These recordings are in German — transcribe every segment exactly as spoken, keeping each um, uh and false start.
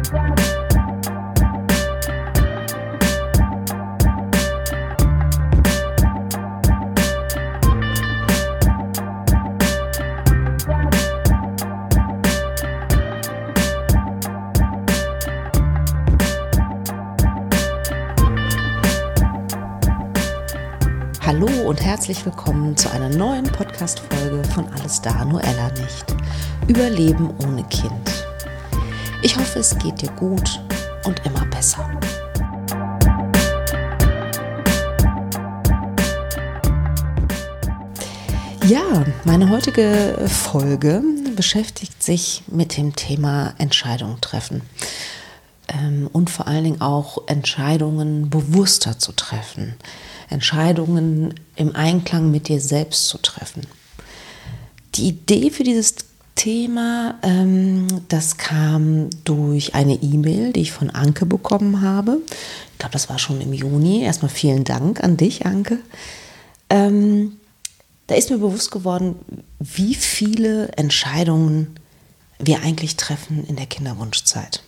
Hallo und herzlich willkommen zu einer neuen Podcast-Folge von Alles da, nur Ella nicht. Überleben ohne Kind. Ich hoffe, es geht dir gut und immer besser. Ja, meine heutige Folge beschäftigt sich mit dem Thema Entscheidungen treffen. Ähm, und vor allen Dingen auch Entscheidungen bewusster zu treffen. Entscheidungen im Einklang mit dir selbst zu treffen. Die Idee für dieses Thema, ähm, das kam durch eine E-Mail, die ich von Anke bekommen habe. Ich glaube, das war schon im Juni. Erstmal vielen Dank an dich, Anke. Ähm, da ist mir bewusst geworden, wie viele Entscheidungen wir eigentlich treffen in der Kinderwunschzeit.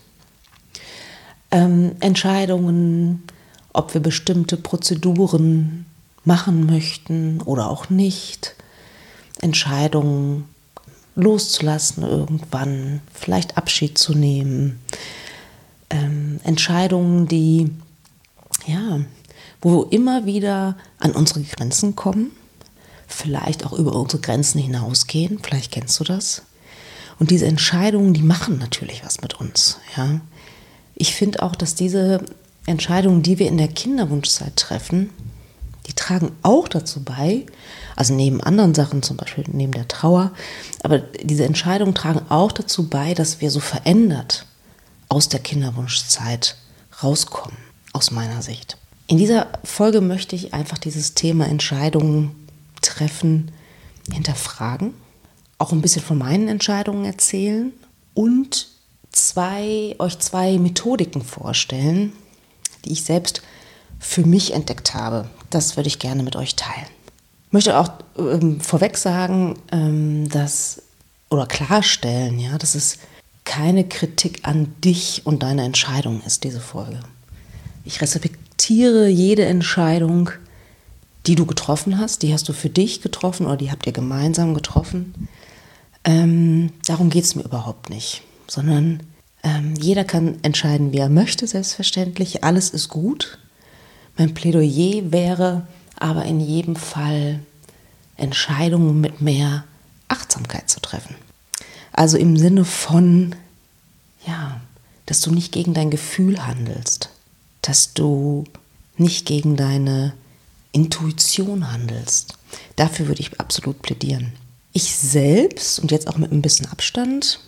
Ähm, Entscheidungen, ob wir bestimmte Prozeduren machen möchten oder auch nicht. Entscheidungen loszulassen irgendwann, vielleicht Abschied zu nehmen. Ähm, Entscheidungen, die, ja, wo wir immer wieder an unsere Grenzen kommen, vielleicht auch über unsere Grenzen hinausgehen, vielleicht kennst du das. Und diese Entscheidungen, die machen natürlich was mit uns, ja. Ich finde auch, dass diese Entscheidungen, die wir in der Kinderwunschzeit treffen, die tragen auch dazu bei, also neben anderen Sachen, zum Beispiel neben der Trauer, aber diese Entscheidungen tragen auch dazu bei, dass wir so verändert aus der Kinderwunschzeit rauskommen, aus meiner Sicht. In dieser Folge möchte ich einfach dieses Thema Entscheidungen treffen, hinterfragen, auch ein bisschen von meinen Entscheidungen erzählen und zwei, euch zwei Methodiken vorstellen, die ich selbst für mich entdeckt habe. Das würde ich gerne mit euch teilen. Ich möchte auch ähm, vorweg sagen, ähm, dass, oder klarstellen, ja, dass es keine Kritik an dich und deine Entscheidung ist, diese Folge. Ich respektiere jede Entscheidung, die du getroffen hast. Die hast du für dich getroffen oder die habt ihr gemeinsam getroffen. Ähm, darum geht es mir überhaupt nicht, sondern ähm, jeder kann entscheiden, wie er möchte, selbstverständlich. Alles ist gut. Mein Plädoyer wäre aber in jedem Fall, Entscheidungen mit mehr Achtsamkeit zu treffen. Also im Sinne von, ja, dass du nicht gegen dein Gefühl handelst, dass du nicht gegen deine Intuition handelst. Dafür würde ich absolut plädieren. Ich selbst, und jetzt auch mit ein bisschen Abstand,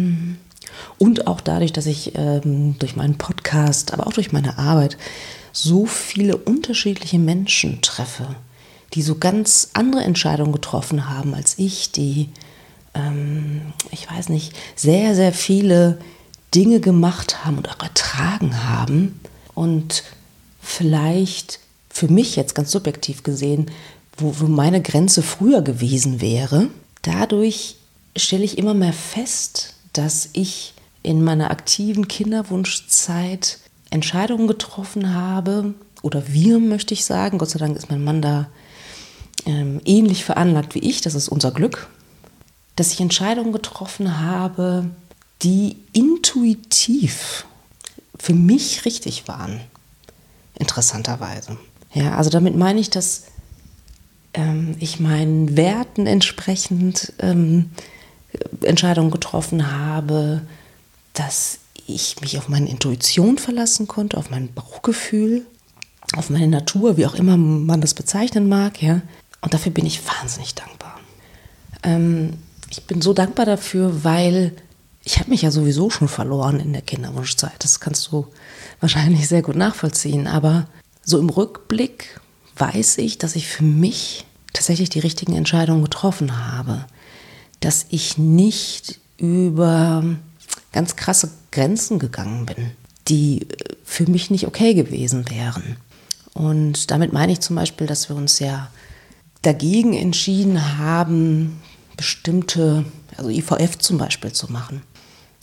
und auch dadurch, dass ich ähm, durch meinen Podcast, aber auch durch meine Arbeit so viele unterschiedliche Menschen treffe, die so ganz andere Entscheidungen getroffen haben als ich, die, ähm, ich weiß nicht, sehr, sehr viele Dinge gemacht haben und auch ertragen haben und vielleicht für mich jetzt ganz subjektiv gesehen, wo, wo meine Grenze früher gewesen wäre. Dadurch stelle ich immer mehr fest, dass ich in meiner aktiven Kinderwunschzeit Entscheidungen getroffen habe, oder wir, möchte ich sagen, Gott sei Dank ist mein Mann da ähm, ähnlich veranlagt wie ich, das ist unser Glück, dass ich Entscheidungen getroffen habe, die intuitiv für mich richtig waren, interessanterweise. Ja, also damit meine ich, dass ähm, ich meinen Werten entsprechend ähm, Entscheidungen getroffen habe, dass ich mich auf meine Intuition verlassen konnte, auf mein Bauchgefühl, auf meine Natur, wie auch immer man das bezeichnen mag, ja. Und dafür bin ich wahnsinnig dankbar. Ähm, ich bin so dankbar dafür, weil ich habe mich ja sowieso schon verloren in der Kinderwunschzeit. Das kannst du wahrscheinlich sehr gut nachvollziehen. Aber so im Rückblick weiß ich, dass ich für mich tatsächlich die richtigen Entscheidungen getroffen habe. Dass ich nicht über ganz krasse Grenzen gegangen bin, die für mich nicht okay gewesen wären. Und damit meine ich zum Beispiel, dass wir uns ja dagegen entschieden haben, bestimmte, also I V F zum Beispiel zu machen.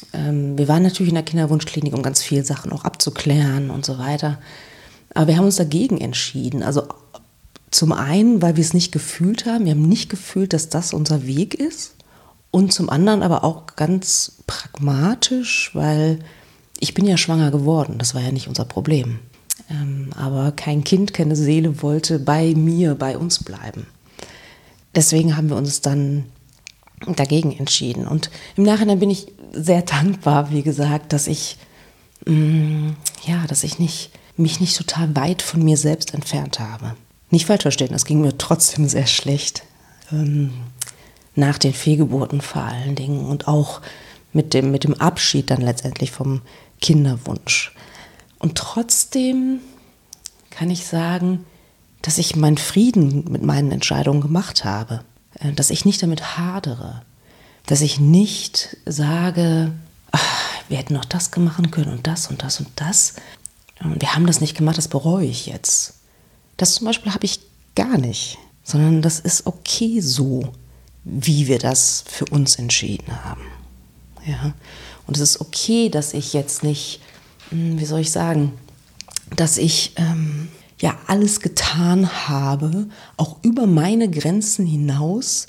Ähm, wir waren natürlich in der Kinderwunschklinik, um ganz viele Sachen auch abzuklären und so weiter. Aber wir haben uns dagegen entschieden. Also zum einen, weil wir es nicht gefühlt haben. Wir haben nicht gefühlt, dass das unser Weg ist. Und zum anderen aber auch ganz pragmatisch, weil ich bin ja schwanger geworden. Das war ja nicht unser Problem. Ähm, aber kein Kind, keine Seele wollte bei mir, bei uns bleiben. Deswegen haben wir uns dann dagegen entschieden. Und im Nachhinein bin ich sehr dankbar, wie gesagt, dass ich, mh, ja, dass ich nicht, mich nicht total weit von mir selbst entfernt habe. Nicht falsch verstehen, es ging mir trotzdem sehr schlecht. Ähm, nach den Fehlgeburten vor allen Dingen und auch mit dem, mit dem Abschied dann letztendlich vom Kinderwunsch. Und trotzdem kann ich sagen, dass ich meinen Frieden mit meinen Entscheidungen gemacht habe, dass ich nicht damit hadere, dass ich nicht sage, ach, wir hätten noch das machen können und das und das und das. Und wir haben das nicht gemacht, das bereue ich jetzt. Das zum Beispiel habe ich gar nicht, sondern das ist okay so, wie wir das für uns entschieden haben. Ja? Und es ist okay, dass ich jetzt nicht, wie soll ich sagen, dass ich ähm, ja alles getan habe, auch über meine Grenzen hinaus,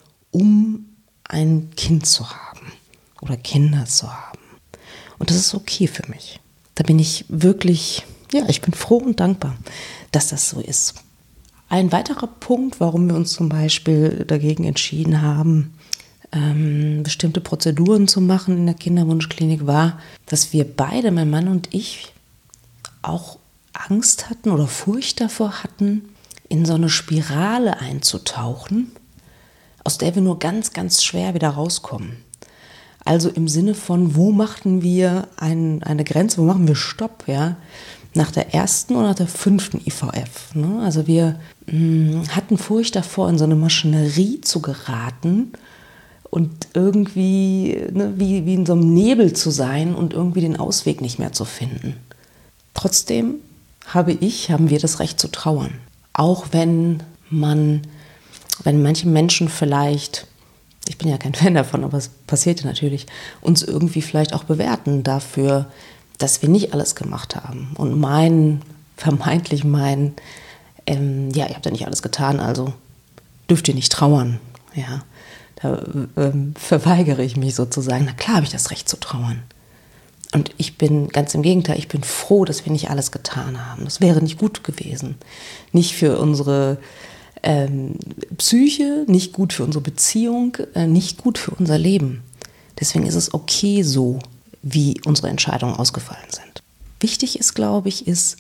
um ein Kind zu haben oder Kinder zu haben. Und das ist okay für mich. Da bin ich wirklich, ja, ich bin froh und dankbar, dass das so ist. Ein weiterer Punkt, warum wir uns zum Beispiel dagegen entschieden haben, ähm, bestimmte Prozeduren zu machen in der Kinderwunschklinik, war, dass wir beide, mein Mann und ich, auch Angst hatten oder Furcht davor hatten, in so eine Spirale einzutauchen, aus der wir nur ganz, ganz schwer wieder rauskommen. Also im Sinne von, wo machen wir ein, eine Grenze, wo machen wir Stopp, ja? Nach der ersten oder nach der fünften I V F. Ne? Also wir mh, hatten Furcht davor, in so eine Maschinerie zu geraten und irgendwie ne, wie, wie in so einem Nebel zu sein und irgendwie den Ausweg nicht mehr zu finden. Trotzdem habe ich, haben wir das Recht zu trauern. Auch wenn man, wenn manche Menschen vielleicht, ich bin ja kein Fan davon, aber es passiert ja natürlich, uns irgendwie vielleicht auch bewerten dafür, dass wir nicht alles gemacht haben und meinen, vermeintlich meinen, ähm, ja, ihr habt ja nicht alles getan, also dürft ihr nicht trauern. Ja, da ähm, verweigere ich mich sozusagen. Na klar habe ich das Recht zu trauern. Und ich bin, ganz im Gegenteil, ich bin froh, dass wir nicht alles getan haben. Das wäre nicht gut gewesen. Nicht für unsere ähm, Psyche, nicht gut für unsere Beziehung, äh, nicht gut für unser Leben. Deswegen ist es okay so, wie unsere Entscheidungen ausgefallen sind. Wichtig ist, glaube ich, ist,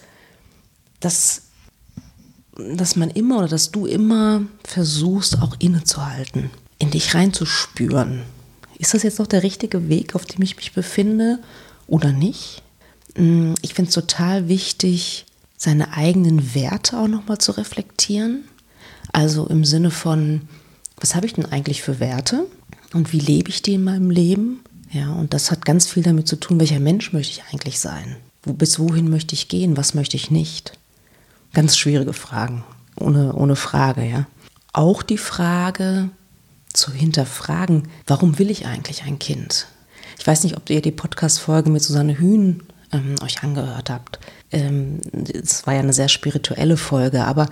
dass, dass man immer oder dass du immer versuchst, auch innezuhalten, in dich reinzuspüren. Ist das jetzt noch der richtige Weg, auf dem ich mich befinde oder nicht? Ich finde es total wichtig, seine eigenen Werte auch nochmal zu reflektieren. Also im Sinne von, was habe ich denn eigentlich für Werte und wie lebe ich die in meinem Leben? Ja, und das hat ganz viel damit zu tun, welcher Mensch möchte ich eigentlich sein? Wo, bis wohin möchte ich gehen? Was möchte ich nicht? Ganz schwierige Fragen, ohne, ohne Frage, ja. Auch die Frage zu hinterfragen, warum will ich eigentlich ein Kind? Ich weiß nicht, ob ihr die Podcast-Folge mit Susanne Hühn ähm, euch angehört habt. Ähm, es war ja eine sehr spirituelle Folge, aber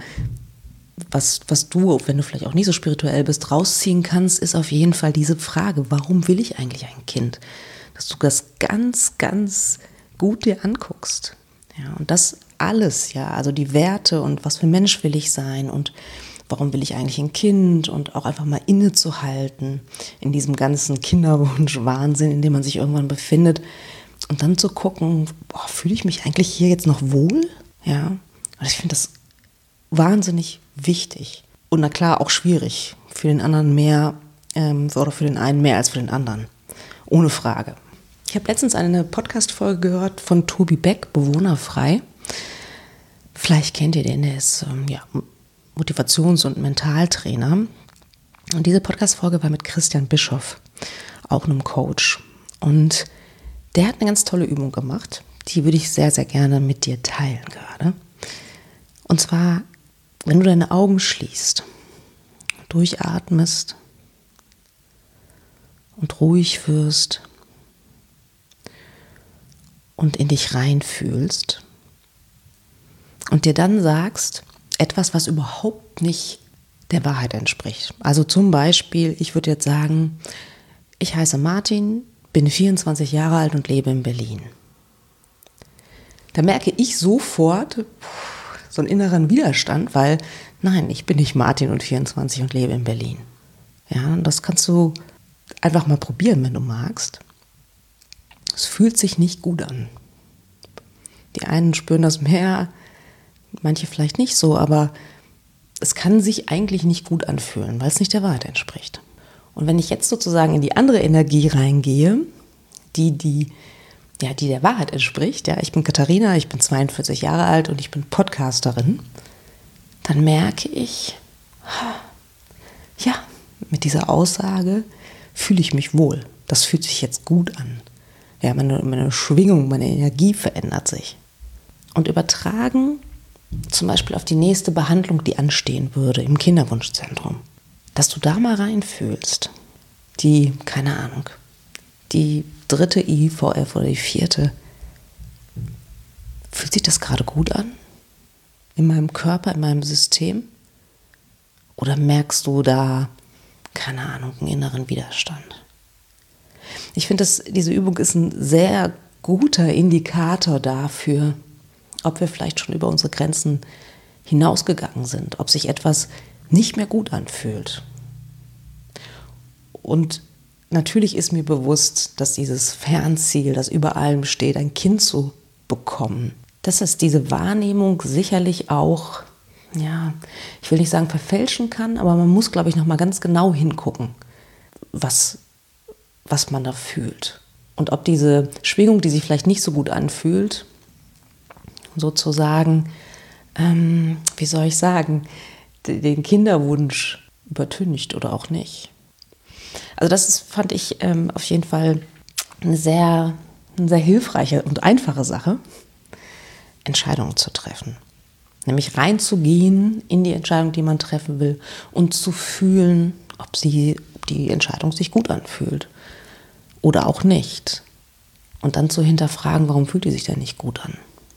Was, was du, wenn du vielleicht auch nicht so spirituell bist, rausziehen kannst, ist auf jeden Fall diese Frage, warum will ich eigentlich ein Kind? Dass du das ganz, ganz gut dir anguckst. Ja, und das alles, ja, also die Werte und was für ein Mensch will ich sein und warum will ich eigentlich ein Kind und auch einfach mal innezuhalten in diesem ganzen Kinderwunsch-Wahnsinn, in dem man sich irgendwann befindet und dann zu gucken, boah, fühle ich mich eigentlich hier jetzt noch wohl? Ja, und ich finde das wahnsinnig wichtig und na klar auch schwierig, für den anderen mehr ähm, oder für den einen mehr als für den anderen, ohne Frage. Ich habe letztens eine Podcast-Folge gehört von Tobi Beck, Bewohnerfrei. Vielleicht kennt ihr den, der ist ähm, ja, Motivations- und Mentaltrainer. Und diese Podcast-Folge war mit Christian Bischoff, auch einem Coach. Und der hat eine ganz tolle Übung gemacht, die würde ich sehr, sehr gerne mit dir teilen gerade. Und zwar, wenn du deine Augen schließt, durchatmest und ruhig wirst und in dich reinfühlst und dir dann sagst, etwas, was überhaupt nicht der Wahrheit entspricht. Also zum Beispiel, ich würde jetzt sagen, ich heiße Martin, bin vierundzwanzig Jahre alt und lebe in Berlin. Da merke ich sofort so einen inneren Widerstand, weil nein, ich bin nicht Martin und vierundzwanzig und lebe in Berlin. Ja, und das kannst du einfach mal probieren, wenn du magst. Es fühlt sich nicht gut an. Die einen spüren das mehr, manche vielleicht nicht so, aber es kann sich eigentlich nicht gut anfühlen, weil es nicht der Wahrheit entspricht. Und wenn ich jetzt sozusagen in die andere Energie reingehe, die, die, ja, die der Wahrheit entspricht, ja, ich bin Katharina, ich bin zweiundvierzig Jahre alt und ich bin Podcasterin, dann merke ich, ja, mit dieser Aussage fühle ich mich wohl. Das fühlt sich jetzt gut an. Ja, meine, meine Schwingung, meine Energie verändert sich. Und übertragen zum Beispiel auf die nächste Behandlung, die anstehen würde im Kinderwunschzentrum. Dass du da mal reinfühlst, die, keine Ahnung, die dritte I V F oder die vierte, fühlt sich das gerade gut an? In meinem Körper, in meinem System? Oder merkst du da, keine Ahnung, einen inneren Widerstand? Ich finde, diese Übung ist ein sehr guter Indikator dafür, ob wir vielleicht schon über unsere Grenzen hinausgegangen sind, ob sich etwas nicht mehr gut anfühlt. Und natürlich ist mir bewusst, dass dieses Fernziel, das über allem steht, ein Kind zu bekommen, dass es diese Wahrnehmung sicherlich auch, ja, ich will nicht sagen verfälschen kann, aber man muss, glaube ich, noch mal ganz genau hingucken, was, was man da fühlt. Und ob diese Schwingung, die sich vielleicht nicht so gut anfühlt, sozusagen, ähm, wie soll ich sagen, den Kinderwunsch übertüncht oder auch nicht. Also das ist, fand ich ähm, auf jeden Fall eine sehr, eine sehr hilfreiche und einfache Sache, Entscheidungen zu treffen. Nämlich reinzugehen in die Entscheidung, die man treffen will und zu fühlen, ob sie, ob die Entscheidung sich gut anfühlt oder auch nicht. Und dann zu hinterfragen, warum fühlt die sich denn nicht gut an?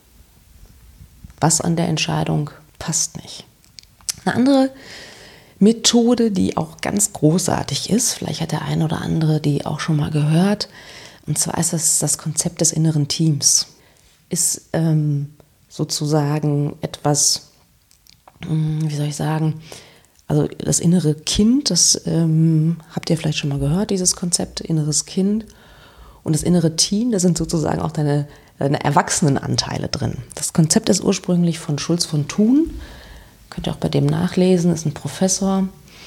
Was an der Entscheidung passt nicht. Eine andere Methode, die auch ganz großartig ist, vielleicht hat der eine oder andere die auch schon mal gehört, und zwar ist das das Konzept des inneren Teams. Ist ähm, sozusagen etwas, wie soll ich sagen, also das innere Kind, das ähm, habt ihr vielleicht schon mal gehört, dieses Konzept, inneres Kind. Und das innere Team, da sind sozusagen auch deine, deine Erwachsenenanteile drin. Das Konzept ist ursprünglich von Schulz von Thun. Könnt ihr auch bei dem nachlesen, ist ein Professor.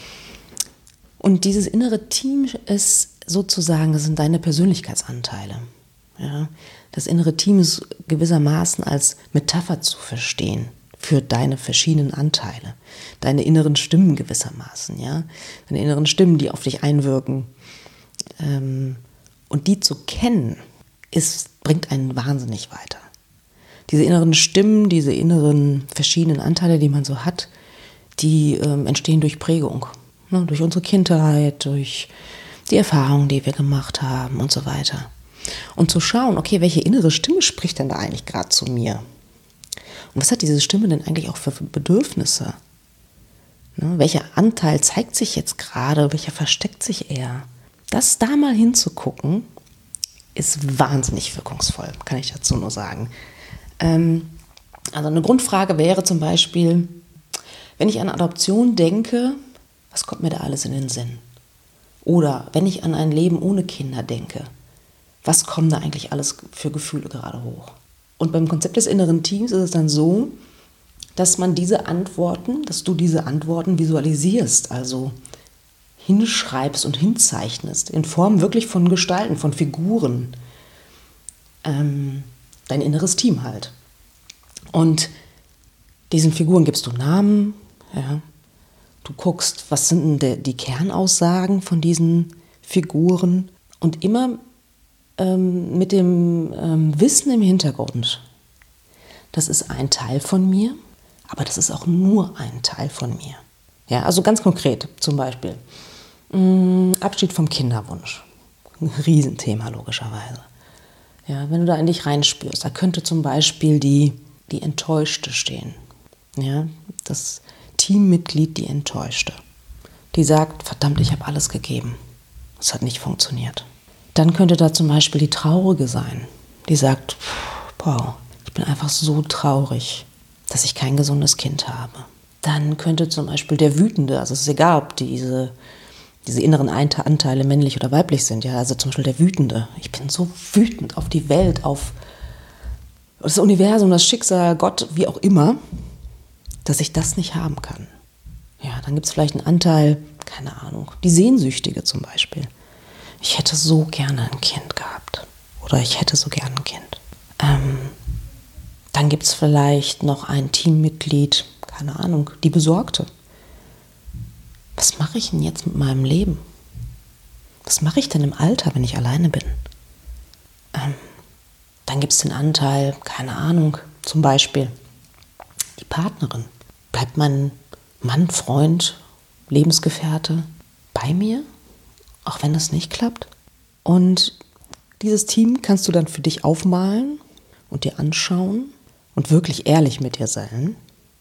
Und dieses innere Team ist sozusagen, das sind deine Persönlichkeitsanteile. Ja? Das innere Team ist gewissermaßen als Metapher zu verstehen für deine verschiedenen Anteile. Deine inneren Stimmen gewissermaßen. Ja? Deine inneren Stimmen, die auf dich einwirken. Ähm, Und die zu kennen, ist, bringt einen wahnsinnig weiter. Diese inneren Stimmen, diese inneren verschiedenen Anteile, die man so hat, die ähm, entstehen durch Prägung. Ne? Durch unsere Kindheit, durch die Erfahrungen, die wir gemacht haben und so weiter. Und zu schauen, okay, welche innere Stimme spricht denn da eigentlich gerade zu mir? Und was hat diese Stimme denn eigentlich auch für Bedürfnisse? Ne? Welcher Anteil zeigt sich jetzt gerade, welcher versteckt sich eher? Das da mal hinzugucken, ist wahnsinnig wirkungsvoll, kann ich dazu nur sagen. Ähm, also eine Grundfrage wäre zum Beispiel, wenn ich an Adoption denke, was kommt mir da alles in den Sinn? Oder wenn ich an ein Leben ohne Kinder denke, was kommen da eigentlich alles für Gefühle gerade hoch? Und beim Konzept des inneren Teams ist es dann so, dass man diese Antworten, dass du diese Antworten visualisierst, also hinschreibst und hinzeichnest, in Form wirklich von Gestalten, von Figuren. Ähm, dein inneres Team halt. Und diesen Figuren gibst du Namen, ja. Du guckst, was sind denn de, die Kernaussagen von diesen Figuren und immer ähm, mit dem ähm, Wissen im Hintergrund. Das ist ein Teil von mir, aber das ist auch nur ein Teil von mir. Ja, also ganz konkret zum Beispiel mh, Abschied vom Kinderwunsch. Ein Riesenthema logischerweise. Ja, wenn du da in dich reinspürst, da könnte zum Beispiel die, die Enttäuschte stehen. Ja, das Teammitglied, die Enttäuschte. Die sagt, verdammt, ich habe alles gegeben. Es hat nicht funktioniert. Dann könnte da zum Beispiel die Traurige sein, die sagt, wow, ich bin einfach so traurig, dass ich kein gesundes Kind habe. Dann könnte zum Beispiel der Wütende, also es ist egal, ob diese, diese inneren Anteile männlich oder weiblich sind, ja, also zum Beispiel der Wütende. Ich bin so wütend auf die Welt, auf das Universum, das Schicksal, Gott, wie auch immer, dass ich das nicht haben kann. Ja, dann gibt es vielleicht einen Anteil, keine Ahnung, die Sehnsüchtige zum Beispiel. Ich hätte so gerne ein Kind gehabt. Oder ich hätte so gerne ein Kind. Ähm, dann gibt es vielleicht noch ein Teammitglied, keine Ahnung, die Besorgte. Was mache ich denn jetzt mit meinem Leben? Was mache ich denn im Alter, wenn ich alleine bin? Ähm, dann gibt es den Anteil, keine Ahnung, zum Beispiel die Partnerin. Bleibt mein Mann, Freund, Lebensgefährte bei mir? Auch wenn das nicht klappt. Und dieses Team kannst du dann für dich aufmalen und dir anschauen und wirklich ehrlich mit dir sein.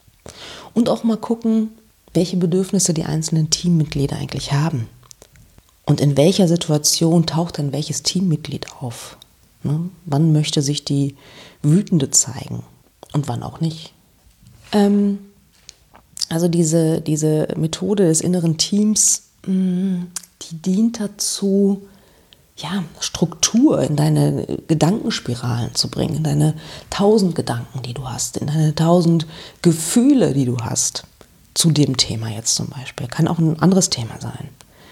Und auch mal gucken, welche Bedürfnisse die einzelnen Teammitglieder eigentlich haben. Und in welcher Situation taucht dann welches Teammitglied auf? Ne? Wann möchte sich die Wütende zeigen und wann auch nicht? Ähm, also diese, diese Methode des inneren Teams, mh, die dient dazu, ja, Struktur in deine Gedankenspiralen zu bringen, in deine tausend Gedanken, die du hast, in deine tausend Gefühle, die du hast, zu dem Thema jetzt zum Beispiel. Kann auch ein anderes Thema sein.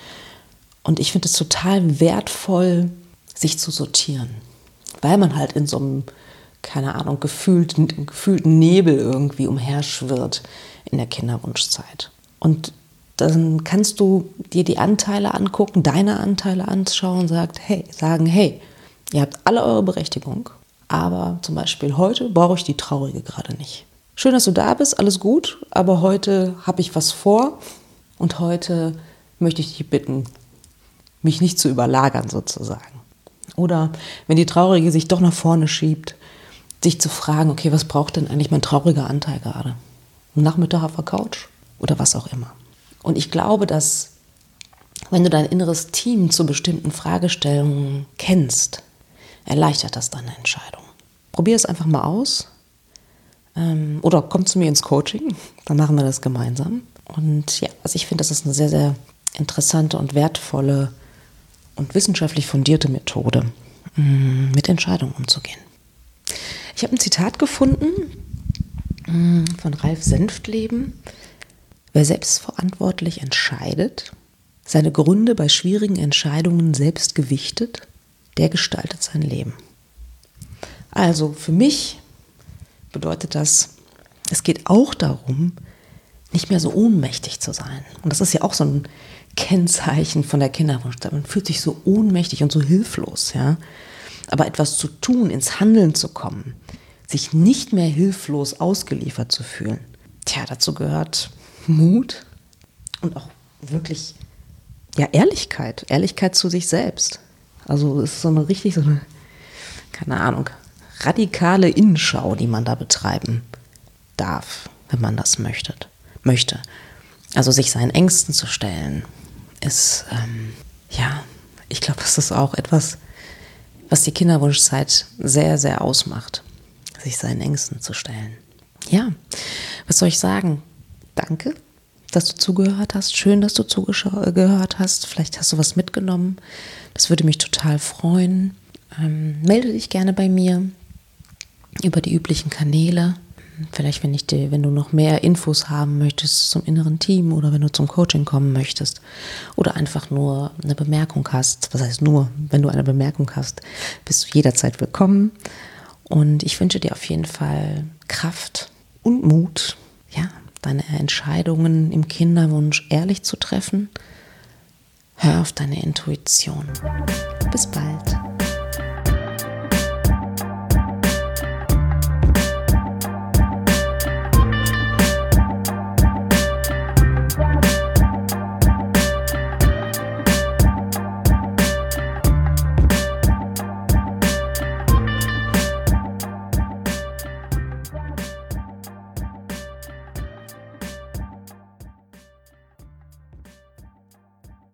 Und ich finde es total wertvoll, sich zu sortieren, weil man halt in so einem, keine Ahnung, gefühlten, gefühlten Nebel irgendwie umherschwirrt in der Kinderwunschzeit. Und dann kannst du dir die Anteile angucken, deine Anteile anschauen und sagt, hey, sagen, hey, ihr habt alle eure Berechtigung, aber zum Beispiel heute brauche ich die Traurige gerade nicht. Schön, dass du da bist, alles gut, aber heute habe ich was vor und heute möchte ich dich bitten, mich nicht zu überlagern sozusagen. Oder wenn die Traurige sich doch nach vorne schiebt, sich zu fragen, okay, was braucht denn eigentlich mein trauriger Anteil gerade? Ein Nachmittag auf der Couch oder was auch immer. Und ich glaube, dass, wenn du dein inneres Team zu bestimmten Fragestellungen kennst, erleichtert das deine Entscheidung. Probier es einfach mal aus. Ähm, oder komm zu mir ins Coaching, dann machen wir das gemeinsam. Und ja, also ich finde, das ist eine sehr, sehr interessante und wertvolle und wissenschaftlich fundierte Methode, mit Entscheidungen umzugehen. Ich habe ein Zitat gefunden von Ralf Senftleben. Wer selbstverantwortlich entscheidet, seine Gründe bei schwierigen Entscheidungen selbst gewichtet, der gestaltet sein Leben. Also für mich bedeutet das, es geht auch darum, nicht mehr so ohnmächtig zu sein. Und das ist ja auch so ein Kennzeichen von der Kinderwunschzeit. Man fühlt sich so ohnmächtig und so hilflos, ja. Aber etwas zu tun, ins Handeln zu kommen, sich nicht mehr hilflos ausgeliefert zu fühlen, tja, dazu gehört Mut und auch wirklich, ja, Ehrlichkeit. Ehrlichkeit zu sich selbst. Also es ist so eine richtig, so eine, keine Ahnung, radikale Innenschau, die man da betreiben darf, wenn man das möchte. möchte. Also sich seinen Ängsten zu stellen, ist, ähm, ja, ich glaube, das ist auch etwas, was die Kinderwunschzeit sehr, sehr ausmacht, sich seinen Ängsten zu stellen. Ja, was soll ich sagen? Danke, dass du zugehört hast. Schön, dass du zugehört hast. Vielleicht hast du was mitgenommen. Das würde mich total freuen. Ähm, melde dich gerne bei mir über die üblichen Kanäle. Vielleicht, wenn, ich dir, wenn du noch mehr Infos haben möchtest zum inneren Team oder wenn du zum Coaching kommen möchtest oder einfach nur eine Bemerkung hast. Was heißt nur, wenn du eine Bemerkung hast, bist du jederzeit willkommen. Und ich wünsche dir auf jeden Fall Kraft und Mut, ja, deine Entscheidungen im Kinderwunsch ehrlich zu treffen. Hör auf deine Intuition. Bis bald.